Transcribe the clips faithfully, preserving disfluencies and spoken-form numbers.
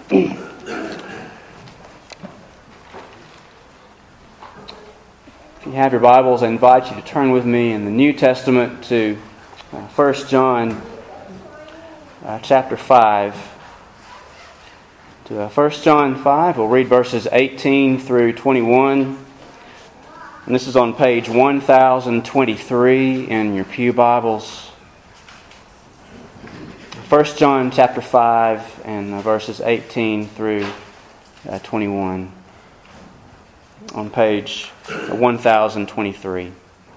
If you have your Bibles, I invite you to turn with me in the New Testament to uh, First John uh, chapter five. To uh, First John five, we'll read verses eighteen through twenty-one. And this is on page one thousand twenty-three in your pew Bibles. First John chapter five and uh, verses eighteen through uh, twenty-one on page one thousand twenty-three.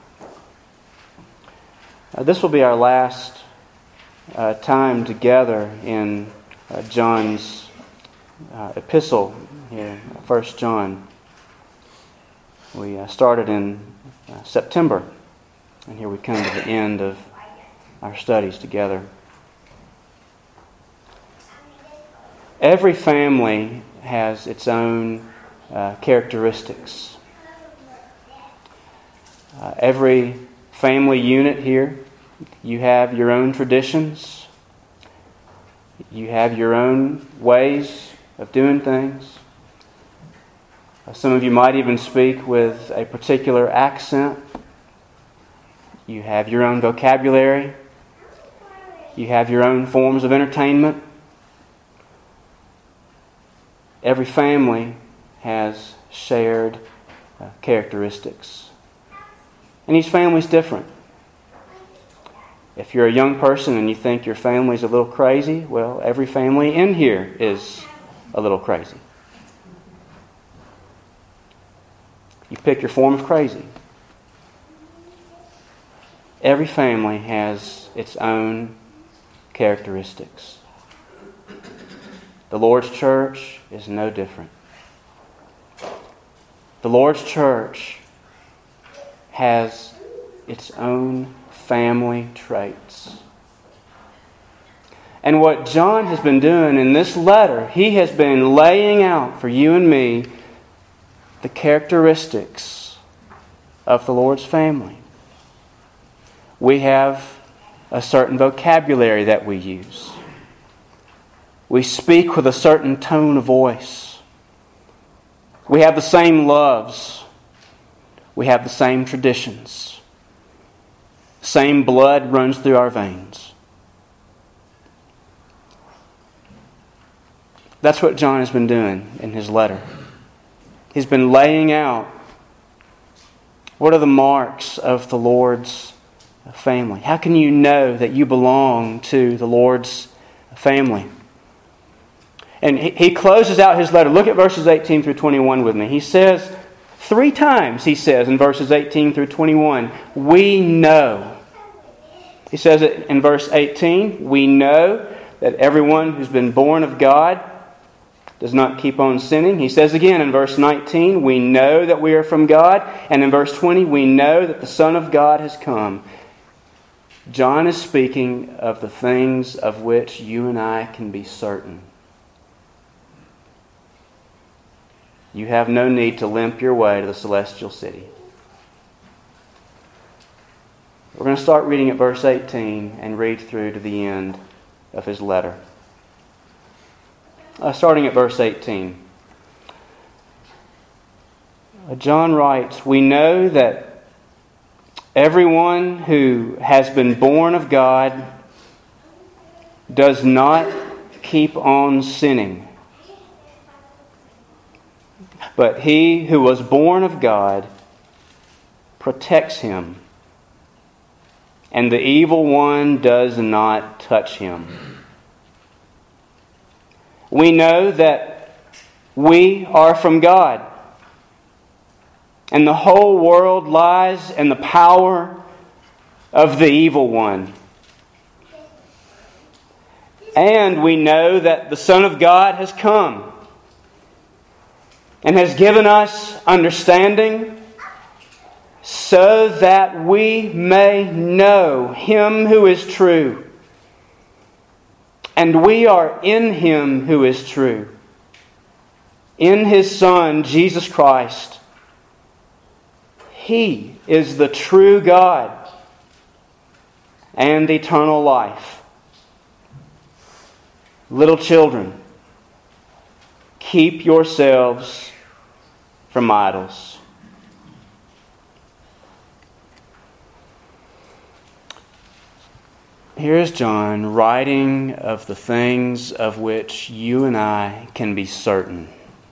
Uh, this will be our last uh, time together in uh, John's uh, epistle here, First John. We uh, started in uh, September, and here we come to the end of our studies together. Every family has its own uh, characteristics. Uh, every family unit here, you have your own traditions. You have your own ways of doing things. Uh, some of you might even speak with a particular accent. You have your own vocabulary. You have your own forms of entertainment. Every family has shared uh, characteristics. And each family's different. If you're a young person and you think your family's a little crazy, well, every family in here is a little crazy. You pick your form of crazy. Every family has its own characteristics. The Lord's church is no different. The Lord's church has its own family traits. And what John has been doing in this letter, he has been laying out for you and me the characteristics of the Lord's family. We have a certain vocabulary that we use. We speak with a certain tone of voice. We have the same loves. We have the same traditions. Same blood runs through our veins. That's what John has been doing in his letter. He's been laying out what are the marks of the Lord's family. How can you know that you belong to the Lord's family? And he closes out his letter. Look at verses eighteen through twenty-one with me. He says, three times he says in verses eighteen through twenty-one, we know. He says it in verse eighteen, we know that everyone who's been born of God does not keep on sinning. He says again in verse nineteen, we know that we are from God. And in verse twenty, we know that the Son of God has come. John is speaking of the things of which you and I can be certain. You have no need to limp your way to the celestial city. We're going to start reading at verse eighteen and read through to the end of his letter. Uh, starting at verse eighteen. Uh, John writes, we know that everyone who has been born of God does not keep on sinning. But he who was born of God protects him, and the evil one does not touch him. We know that we are from God, and the whole world lies in the power of the evil one. And we know that the Son of God has come and has given us understanding so that we may know Him who is true. And we are in Him who is true, in His Son, Jesus Christ. He is the true God and eternal life. Little children, keep yourselves from idols. Here is John writing of the things of which you and I can be certain.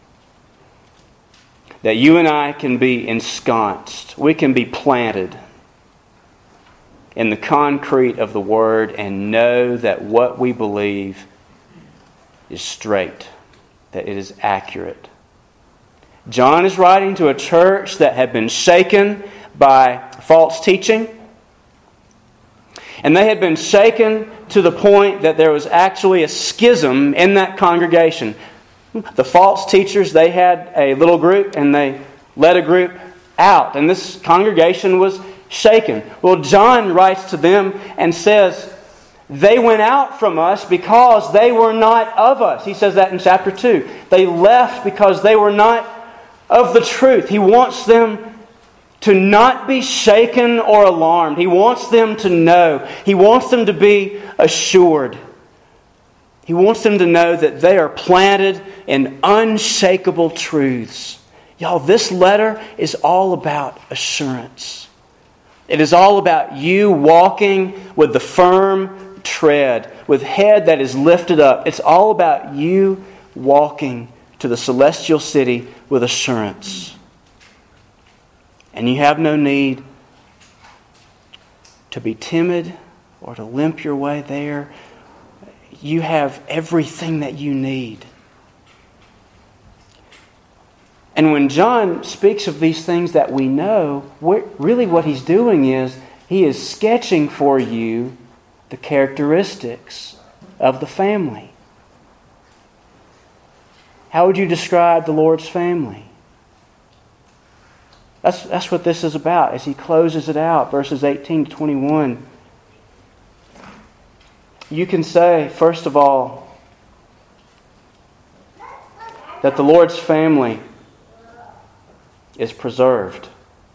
That you and I can be ensconced. We can be planted in the concrete of the Word and know that what we believe is straight, that it is accurate. John is writing to a church that had been shaken by false teaching. And they had been shaken to the point that there was actually a schism in that congregation. The false teachers, they had a little group and they led a group out. And this congregation was shaken. Well, John writes to them and says, they went out from us because they were not of us. He says that in chapter two. They left because they were not of the truth. He wants them to not be shaken or alarmed. He wants them to know. He wants them to be assured. He wants them to know that they are planted in unshakable truths. Y'all, this letter is all about assurance. It is all about you walking with the firm tread, with head that is lifted up. It's all about you walking to the celestial city with assurance. And you have no need to be timid or to limp your way there. You have everything that you need. And when John speaks of these things that we know, really what he's doing is he is sketching for you the characteristics of the family. How would you describe the Lord's family? That's, that's what this is about as he closes it out, verses eighteen to twenty-one. You can say, first of all, that the Lord's family is preserved.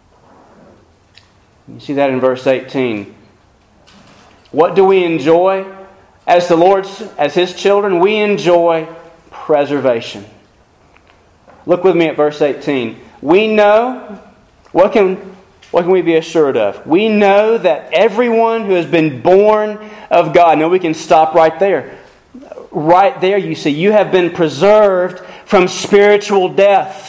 You see that in verse eighteen. What do we enjoy as the Lord's, as His children? We enjoy preservation. Look with me at verse eighteen. We know, what can, what can we be assured of? We know that everyone who has been born of God. Now we can stop right there. Right there you see, you have been preserved from spiritual death.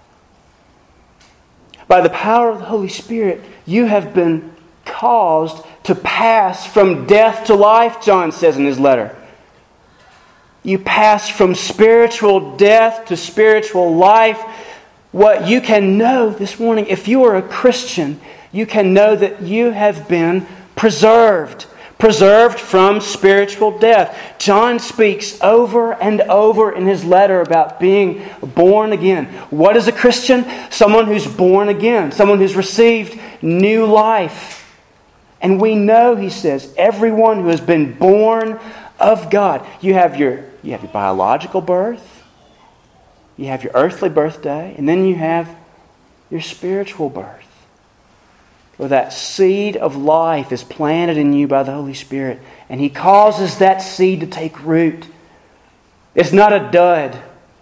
By the power of the Holy Spirit, you have been caused to pass from death to life, John says in his letter. You pass from spiritual death to spiritual life. What you can know this morning, if you are a Christian, you can know that you have been preserved. Preserved from spiritual death. John speaks over and over in his letter about being born again. What is a Christian? Someone who's born again. Someone who's received new life. And we know, he says, everyone who has been born of God. You have your, you have your biological birth. You have your earthly birthday. And then you have your spiritual birth. Where that seed of life is planted in you by the Holy Spirit. And He causes that seed to take root. It's not a dud.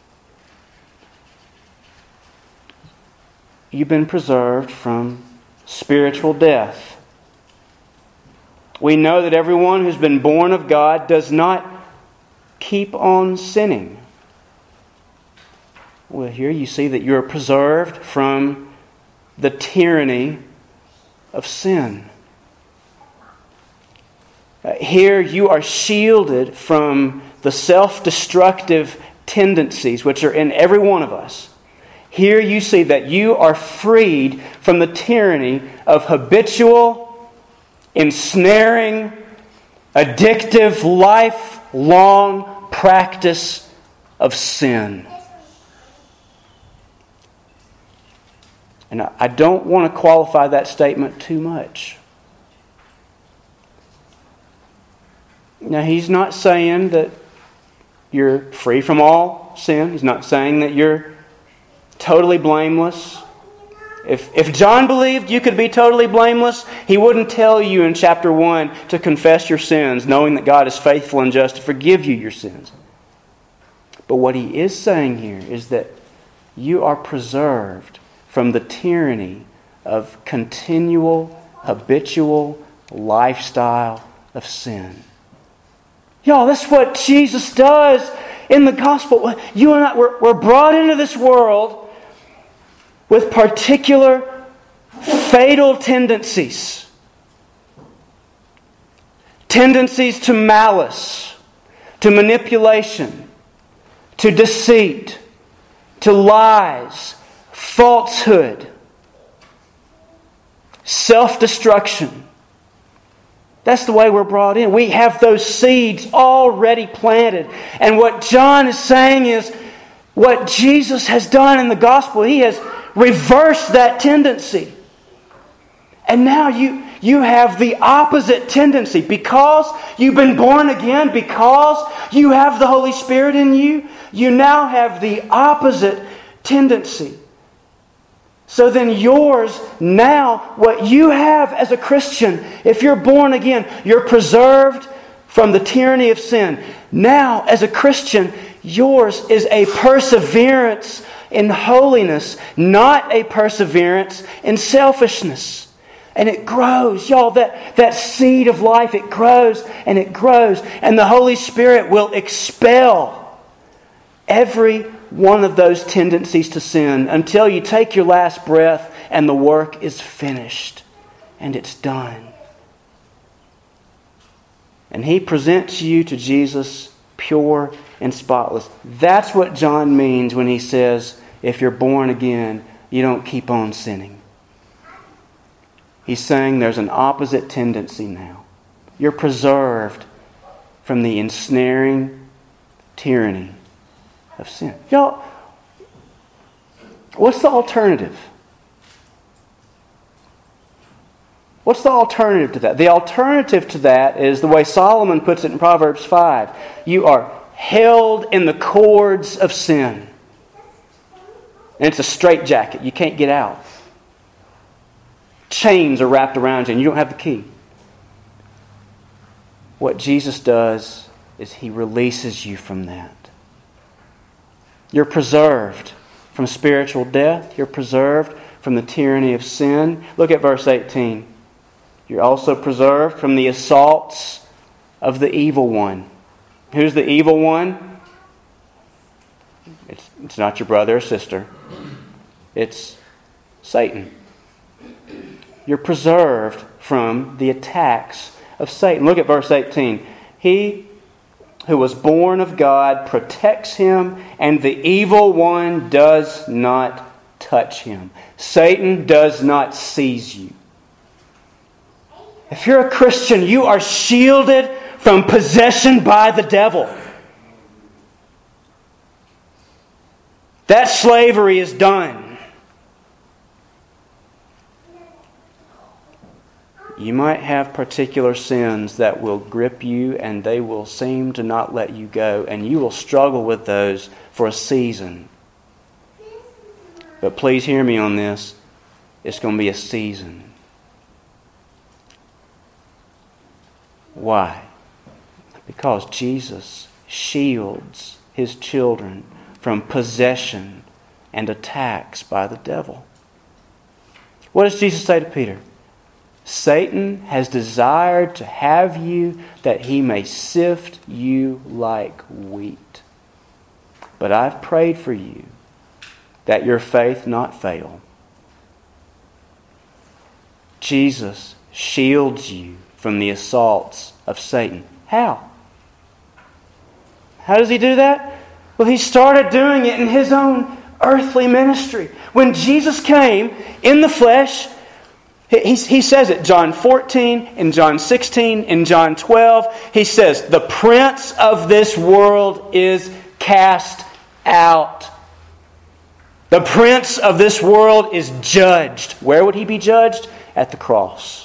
You've been preserved from spiritual death. We know that everyone who's been born of God does not keep on sinning. Well, here you see that you're preserved from the tyranny of sin. Uh, here you are shielded from the self-destructive tendencies which are in every one of us. Here you see that you are freed from the tyranny of habitual, ensnaring, addictive, lifelong practice of sin. And I don't want to qualify that statement too much. Now, he's not saying that you're free from all sin. He's not saying that you're totally blameless. If, if John believed you could be totally blameless, he wouldn't tell you in chapter one to confess your sins, knowing that God is faithful and just to forgive you your sins. But what he is saying here is that you are preserved from the tyranny of continual, habitual lifestyle of sin. Y'all, that's what Jesus does in the gospel. You and I, we're, we're brought into this world with particular fatal tendencies. Tendencies to malice, to manipulation, to deceit, to lies, falsehood, self-destruction. That's the way we're brought in. We have those seeds already planted. And what John is saying is, what Jesus has done in the gospel, He has reversed that tendency. And now you, you have the opposite tendency. Because you've been born again, because you have the Holy Spirit in you, you now have the opposite tendency. So then yours now, what you have as a Christian, if you're born again, you're preserved from the tyranny of sin. Now, as a Christian, yours is a perseverance in holiness, not a perseverance in selfishness. And it grows. Y'all, that, that seed of life, it grows and it grows. And the Holy Spirit will expel every one of those tendencies to sin until you take your last breath and the work is finished and it's done. And He presents you to Jesus pure and spotless. That's what John means when he says, if you're born again, you don't keep on sinning. He's saying there's an opposite tendency now. You're preserved from the ensnaring tyranny of sin. Y'all, what's the alternative? What's the alternative to that? The alternative to that is the way Solomon puts it in Proverbs five. You are held in the cords of sin. And it's a straitjacket. You can't get out. Chains are wrapped around you and you don't have the key. What Jesus does is He releases you from that. You're preserved from spiritual death. You're preserved from the tyranny of sin. Look at verse eighteen. You're also preserved from the assaults of the evil one. Who's the evil one? It's, it's not your brother or sister. It's Satan. You're preserved from the attacks of Satan. Look at verse eighteen. He who was born of God protects him, and the evil one does not touch him. Satan does not seize you. If you're a Christian, you are shielded from possession by the devil. That slavery is done. You might have particular sins that will grip you and they will seem to not let you go, and you will struggle with those for a season. But please hear me on this. It's going to be a season. Why? Because Jesus shields His children from possession and attacks by the devil. What does Jesus say to Peter? Satan has desired to have you that he may sift you like wheat. But I've prayed for you that your faith not fail. Jesus shields you from the assaults of Satan. How? How does He do that? Well, He started doing it in His own earthly ministry. When Jesus came in the flesh, He, he says it, John fourteen, in John sixteen, in John twelve. He says, the prince of this world is cast out. The prince of this world is judged. Where would He be judged? At the cross.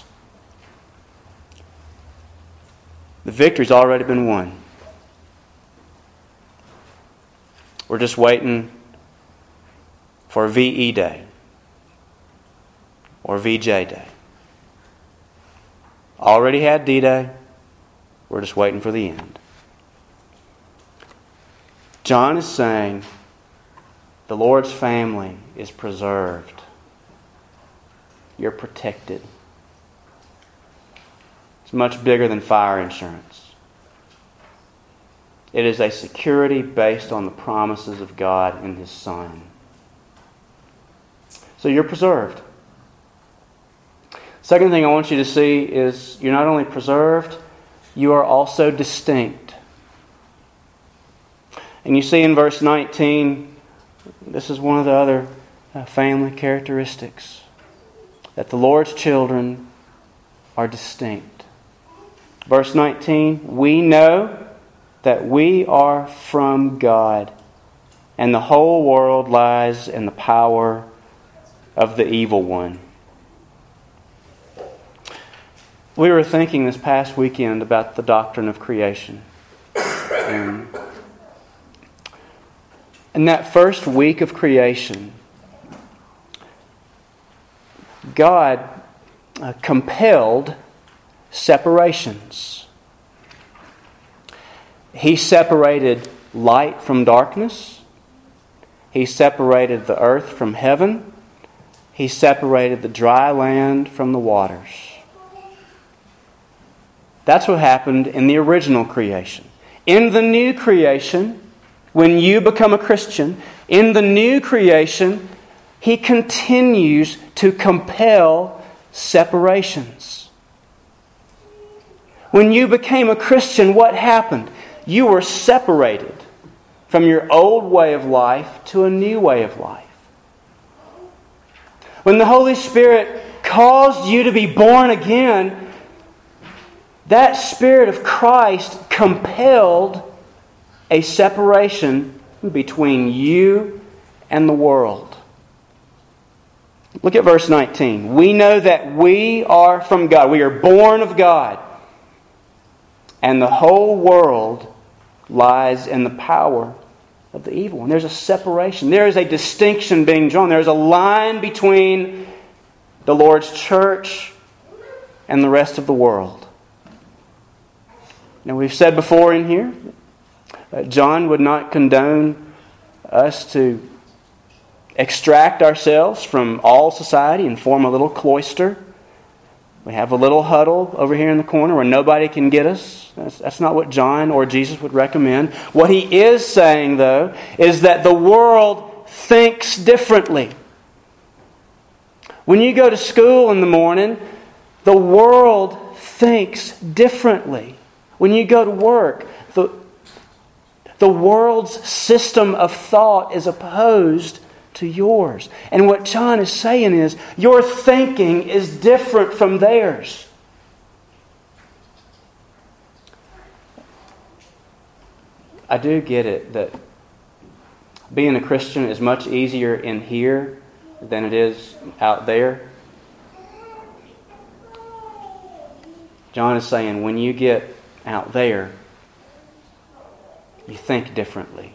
The victory's already been won. We're just waiting for V E Day. Or V J Day. Already had D-Day. We're just waiting for the end. John is saying the Lord's family is preserved. You're protected. It's much bigger than fire insurance. It is a security based on the promises of God in His Son. So you're preserved. Second thing I want you to see is you're not only preserved, you are also distinct. And you see in verse nineteen, this is one of the other uh, family characteristics, that the Lord's children are distinct. Verse nineteen, we know that we are from God, and the whole world lies in the power of the evil one. We were thinking this past weekend about the doctrine of creation. And in that first week of creation, God uh, compelled separations. He separated light from darkness. He separated the earth from heaven. He separated the dry land from the waters. That's what happened in the original creation. In the new creation, when you become a Christian, in the new creation, He continues to compel separations. When you became a Christian, what happened? You were separated from your old way of life to a new way of life. When the Holy Spirit caused you to be born again, that Spirit of Christ compelled a separation between you and the world. Look at verse nineteen. We know that we are from God. We are born of God. And the whole world lies in the power of the evil one. There's a separation. There is a distinction being drawn. There's a line between the Lord's church and the rest of the world. Now, we've said before in here, uh, John would not condone us to extract ourselves from all society and form a little cloister. We have a little huddle over here in the corner where nobody can get us. That's, that's not what John or Jesus would recommend. What he is saying, though, is that the world thinks differently. When you go to school in the morning, the world thinks differently. When you go to work, the, the world's system of thought is opposed to yours. And what John is saying is, your thinking is different from theirs. I do get it that being a Christian is much easier in here than it is out there. John is saying, when you get out there, you think differently.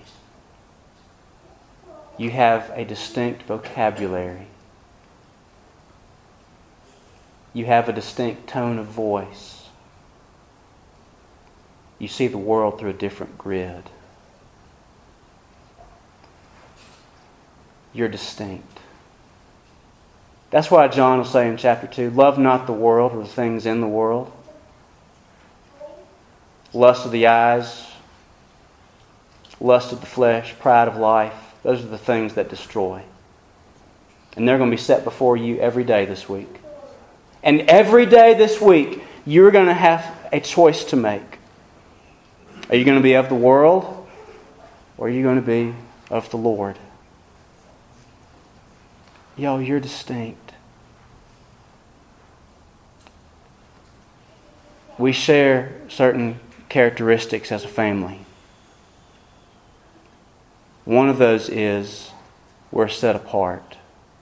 You have a distinct vocabulary. You have a distinct tone of voice. You see the world through a different grid. You're distinct. That's why John will say in chapter two, love not the world or the things in the world. Lust of the eyes, lust of the flesh, pride of life. Those are the things that destroy. And they're going to be set before you every day this week. And every day this week, you're going to have a choice to make. Are you going to be of the world, or are you going to be of the Lord? Yo, you're distinct. We share certain characteristics as a family. One of those is we're set apart.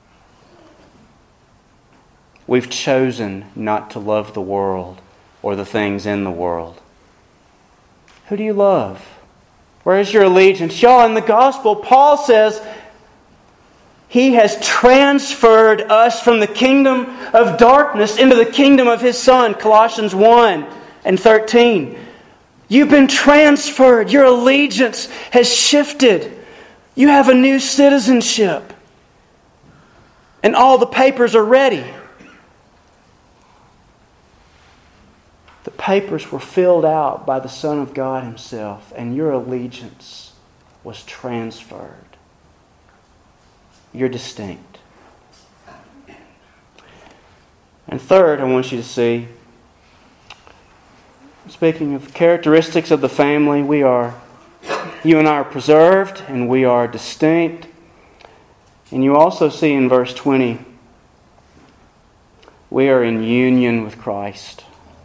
We've chosen not to love the world or the things in the world. Who do you love? Where is your allegiance? Y'all, in the gospel, Paul says He has transferred us from the kingdom of darkness into the kingdom of His Son, Colossians one and thirteen. You've been transferred. Your allegiance has shifted. You have a new citizenship. And all the papers are ready. The papers were filled out by the Son of God Himself, and your allegiance was transferred. You're distinct. And third, I want you to see, speaking of characteristics of the family, we are, you and I are preserved and we are distinct. And you also see in verse twenty, we are in union with Christ.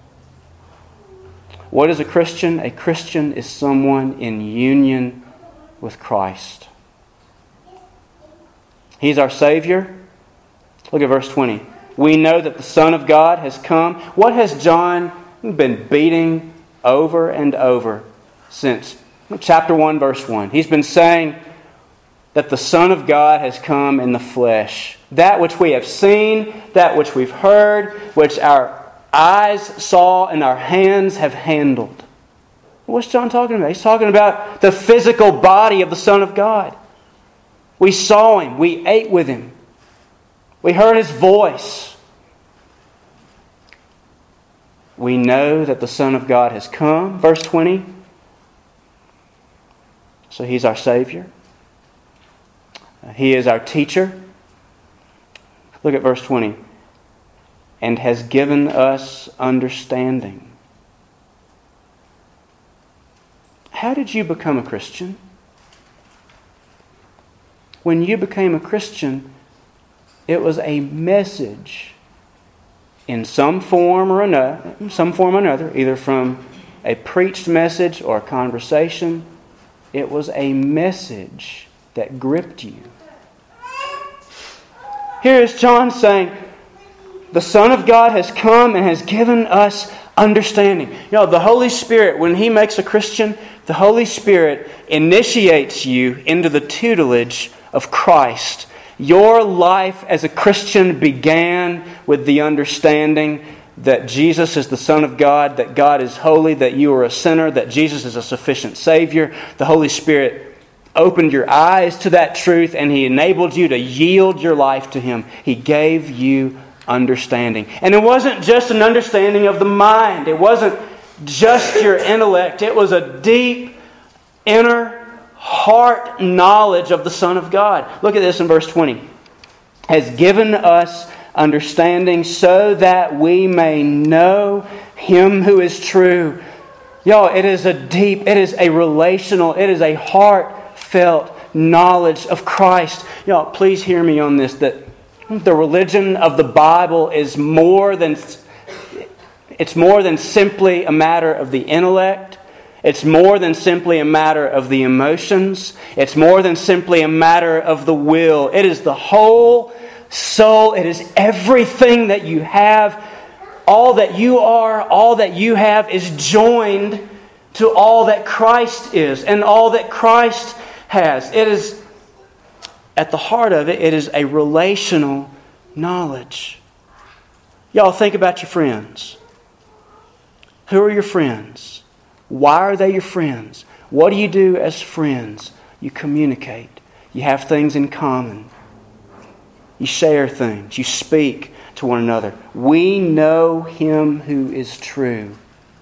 What is a Christian? A Christian is someone in union with Christ. He's our Savior. Look at verse twenty. We know that the Son of God has come. What has John been beating over and over since chapter one, verse one? He's been saying that the Son of God has come in the flesh. That which we have seen, that which we've heard, which our eyes saw and our hands have handled. What's John talking about? He's talking about the physical body of the Son of God. We saw Him. We ate with Him. We heard His voice. We know that the Son of God has come. Verse twenty. So He's our Savior. He is our teacher. Look at verse twenty. And has given us understanding. How did you become a Christian? When you became a Christian, it was a message in some form or another, some form or another, either from a preached message or a conversation. It was a message that gripped you. Here is John saying, the Son of God has come and has given us understanding. You know, the Holy Spirit, when He makes a Christian, the Holy Spirit initiates you into the tutelage of Christ. Your life as a Christian began with the understanding that Jesus is the Son of God, that God is holy, that you are a sinner, that Jesus is a sufficient Savior. The Holy Spirit opened your eyes to that truth and He enabled you to yield your life to Him. He gave you understanding. And it wasn't just an understanding of the mind. It wasn't just your intellect. It was a deep inner heart knowledge of the Son of God. Look at this in verse twenty. Has given us understanding so that we may know Him who is true. Y'all, it is a deep, it is a relational, it is a heartfelt knowledge of Christ. Y'all, please hear me on this, that the religion of the Bible is more than, it's more than simply a matter of the intellect. It's more than simply a matter of the emotions. It's more than simply a matter of the will. It is the whole soul. It is everything that you have. All that you are, all that you have is joined to all that Christ is and all that Christ has. It is, at the heart of it, it is a relational knowledge. Y'all think about your friends. Who are your friends? Why are they your friends? What do you do as friends? You communicate. You have things in common. You share things. You speak to one another. We know Him who is true.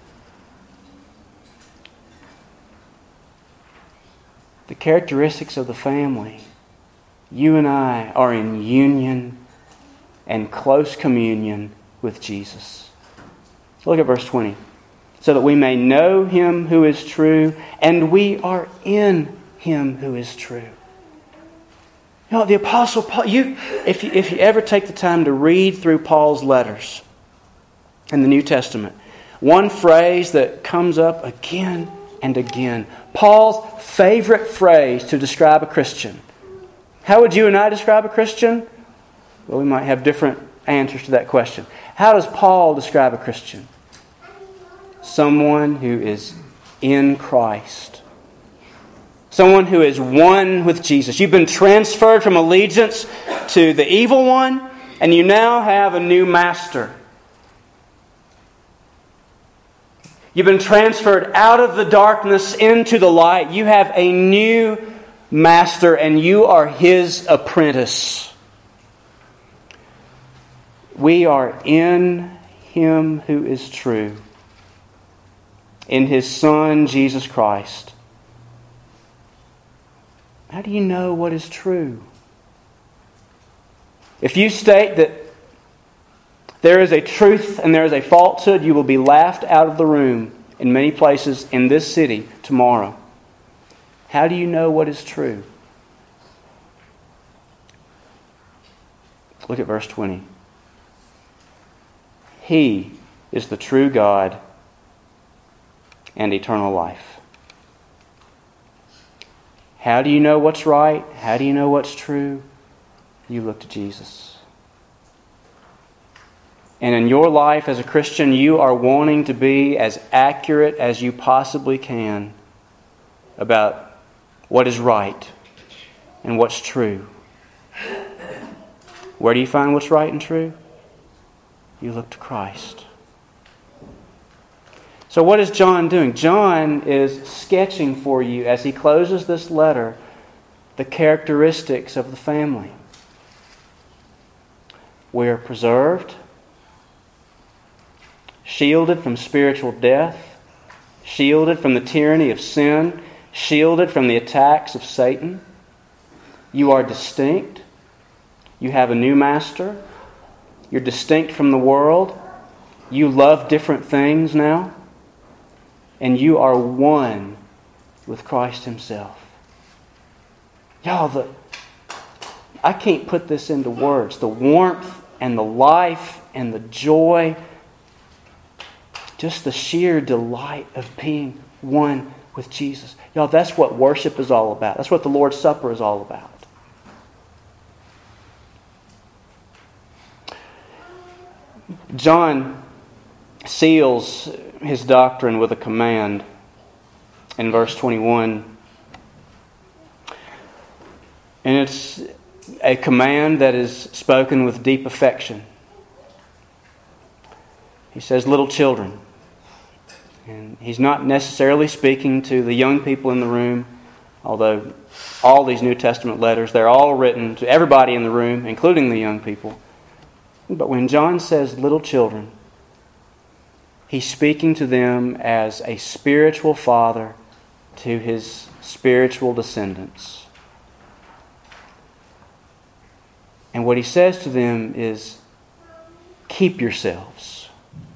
The characteristics of the family. You and I are in union and close communion with Jesus. Look at verse twenty. So that we may know Him who is true, and we are in Him who is true. You know, the Apostle Paul, you, if you, if you ever take the time to read through Paul's letters in the New Testament, one phrase that comes up again and again, Paul's favorite phrase to describe a Christian. How would you and I describe a Christian? Well, we might have different answers to that question. How does Paul describe a Christian? Someone who is in Christ. Someone who is one with Jesus. You've been transferred from allegiance to the evil one, and you now have a new master. You've been transferred out of the darkness into the light. You have a new master and you are His apprentice. We are in Him who is true, in His Son, Jesus Christ. How do you know what is true? If you state that there is a truth and there is a falsehood, you will be laughed out of the room in many places in this city tomorrow. How do you know what is true? Look at verse twenty. He is the true God and eternal life. How do you know what's right? How do you know what's true? You look to Jesus. And in your life as a Christian, you are wanting to be as accurate as you possibly can about what is right and what's true. Where do you find what's right and true? You look to Christ. So what is John doing? John is sketching for you, as he closes this letter, the characteristics of the family. We are preserved, shielded from spiritual death, shielded from the tyranny of sin, shielded from the attacks of Satan. You are distinct. You have a new master. You're distinct from the world. You love different things now. And you are one with Christ Himself. Y'all, the, I can't put this into words. The warmth and the life and the joy, just the sheer delight of being one with Jesus. Y'all, that's what worship is all about. That's what the Lord's Supper is all about. John seals his doctrine with a command in verse twenty-one. And it's a command that is spoken with deep affection. He says, little children. And he's not necessarily speaking to the young people in the room, although all these New Testament letters, they're all written to everybody in the room, including the young people. But when John says little children, he's speaking to them as a spiritual father to his spiritual descendants. And what he says to them is, keep yourselves.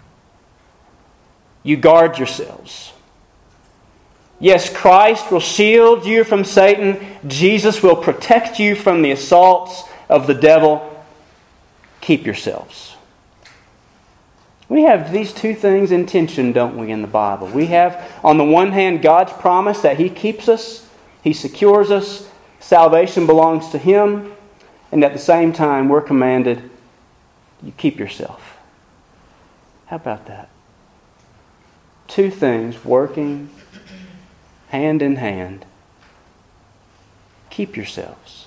You guard yourselves. Yes, Christ will shield you from Satan. Jesus will protect you from the assaults of the devil. Keep yourselves. We have these two things in tension, don't we, in the Bible? We have, on the one hand, God's promise that He keeps us, He secures us, salvation belongs to Him, and at the same time, we're commanded, you keep yourself. How about that? Two things working hand in hand. Keep yourselves.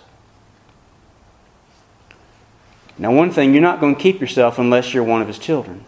Now, one thing, you're not going to keep yourself unless you're one of His children.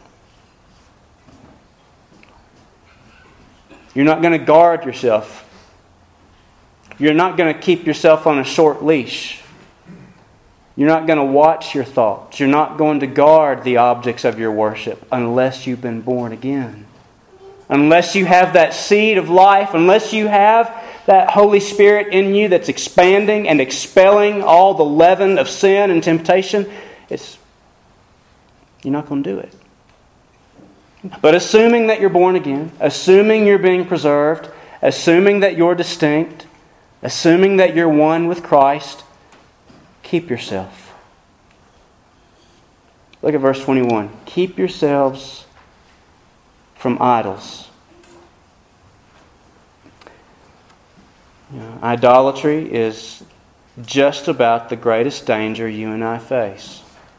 You're not going to guard yourself. You're not going to keep yourself on a short leash. You're not going to watch your thoughts. You're not going to guard the objects of your worship unless you've been born again. Unless you have that seed of life, unless you have that Holy Spirit in you that's expanding and expelling all the leaven of sin and temptation, it's you're not going to do it. But assuming that you're born again, assuming you're being preserved, assuming that you're distinct, assuming that you're one with Christ, keep yourself. Look at verse twenty-one. Keep yourselves from idols. You know, idolatry is just about the greatest danger you and I face.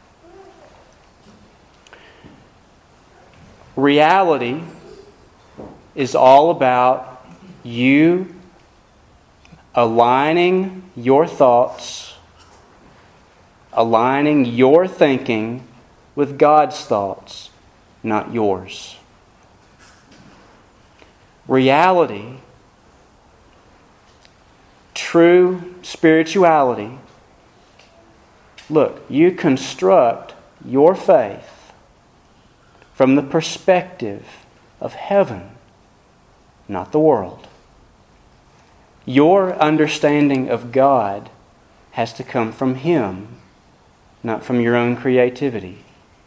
Reality is all about you aligning your thoughts, aligning your thinking with God's thoughts, not yours. reality, true spirituality, look, you construct your faith from the perspective of heaven, not the world. Your understanding of God has to come from Him, not from your own creativity.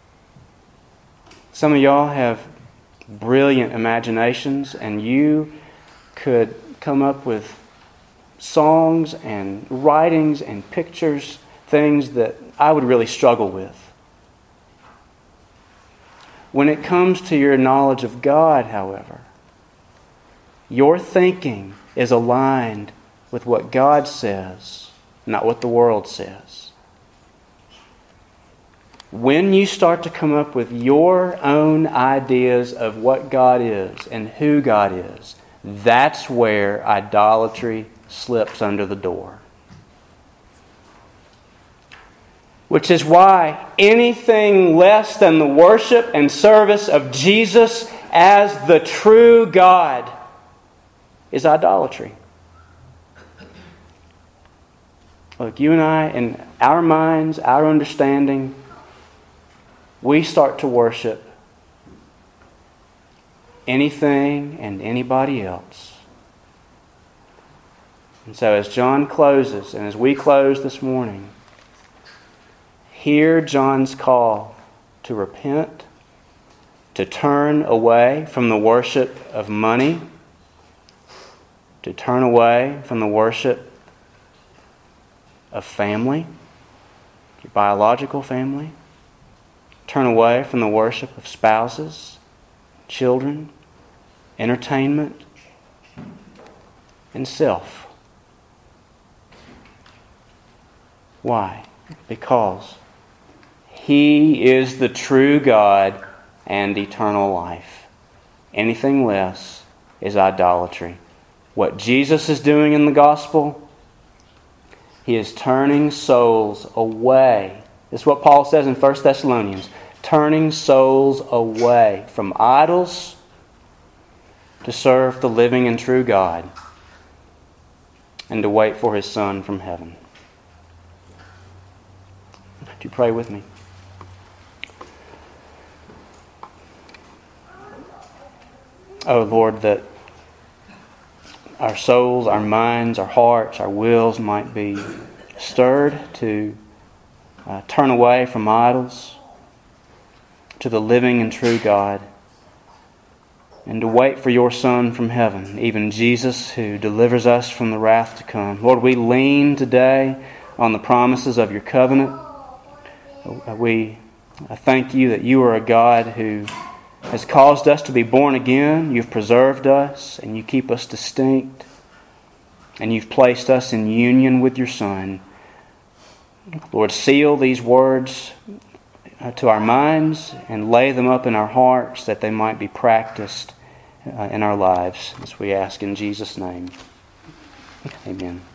Some of y'all have brilliant imaginations, and you could come up with songs and writings and pictures, things that I would really struggle with. When it comes to your knowledge of God, however, your thinking is aligned with what God says, not what the world says. When you start to come up with your own ideas of what God is and who God is, that's where idolatry slips under the door. Which is why anything less than the worship and service of Jesus as the true God is idolatry. Look, you and I, in our minds, our understanding, we start to worship anything and anybody else. And so as John closes, and as we close this morning, hear John's call to repent, to turn away from the worship of money, to turn away from the worship of family, your biological family, turn away from the worship of spouses, children, entertainment, and self. Why? Because He is the true God and eternal life. Anything less is idolatry. What Jesus is doing in the gospel, He is turning souls away. This is what Paul says in First Thessalonians. Turning souls away from idols to serve the living and true God and to wait for His Son from heaven. Would you pray with me? Oh Lord, that our souls, our minds, our hearts, our wills might be stirred to uh, turn away from idols to the living and true God, and to wait for Your Son from heaven, even Jesus, who delivers us from the wrath to come. Lord, we lean today on the promises of Your covenant. We thank You that You are a God who has caused us to be born again. You've preserved us, and You keep us distinct, and You've placed us in union with Your Son. Lord, seal these words to our minds and lay them up in our hearts that they might be practiced in our lives, as we ask in Jesus' name. Amen.